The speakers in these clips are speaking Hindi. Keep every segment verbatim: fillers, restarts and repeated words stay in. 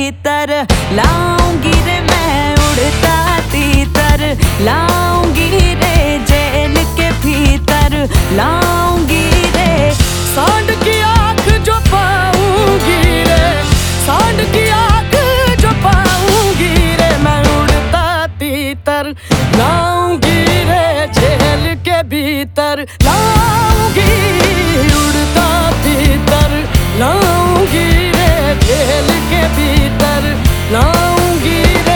भीतर लाऊंगी रे मैं उड़ता तीतर, लाऊंगी रे जेल के भीतर लाऊंगी रे। सांड की आँख जो पाऊंगी रे, सांड की आँख जो पाऊंगी रे, मैं उड़ता तीतर लाऊंगी रे जेल के भीतर लाऊंगी, उड़ता तीतर लाऊंगी रे जेल के भीतर लाऊंगी रे।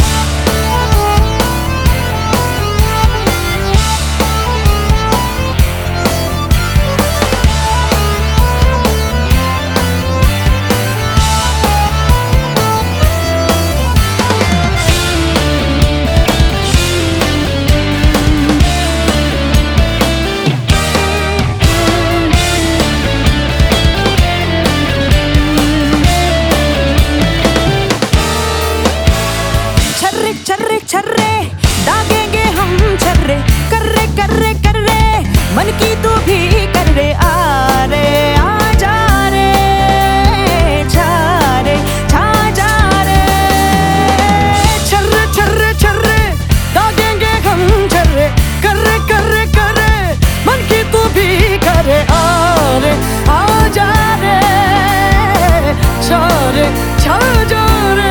छर्रे छर्रे दागेंगे हम छर्रे, कर्रे कर्रे कर्रे मन की तू भी कर रे, आ रे आ जा रे, छा रे छा जा रे। छर्रे छर्रे छर्रे दागेंगे हम छर्रे, कर्रे कर्रे कर्रे मन की तू भी कर रे, आ रे आ जा रे, छा रे छा जा रे।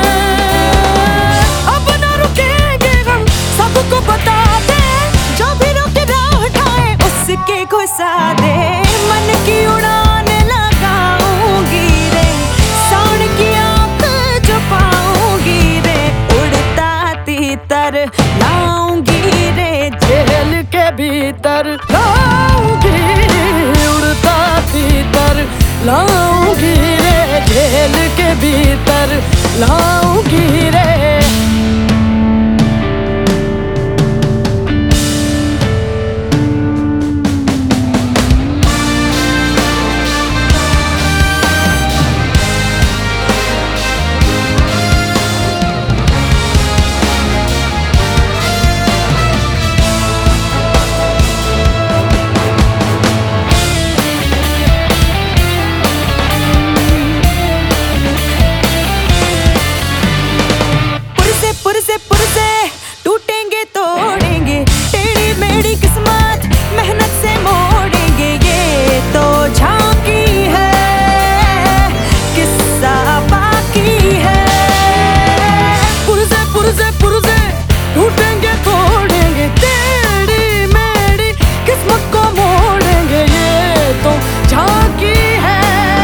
सबको बता दे जो भी रोके राह उठाए उसके घुसा दे, मन की उड़ान लगाऊंगी रे, सांड की आँख जो पाऊंगी रे, उड़ता तीतर लाऊंगी रे जेल के भीतर लाऊंगी, उड़ता तीतर लाऊंगी रे जेल के भीतर लाऊंगी रे। पुरसे पुरसे टूटेंगे तोड़ेंगे, टेढ़ी मेढ़ी किस्मत मेहनत से मोड़ेंगे, ये तो झांकी है किस्सा बाकी है। पुरसे पुरसे पुरसे टूटेंगे तोड़ेंगे, टेढ़ी मेढ़ी किस्मत को मोड़ेंगे, ये तो झांकी है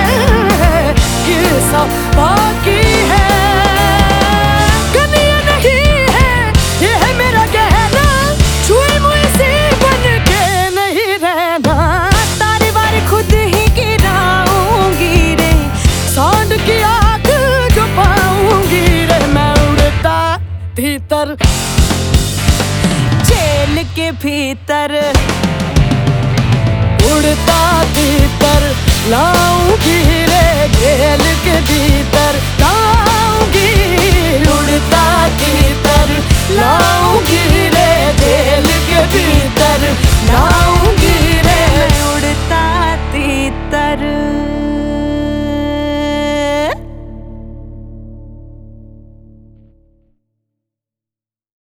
किस्सा बाकी है। भीतर जेल के भीतर उड़ता तीतर लाऊंगी रे जेल के भीतर लाऊंगी, उड़ता तीतर लाऊंगी रे जेल के भीतर लाऊंगी रे, उड़ता तीतर।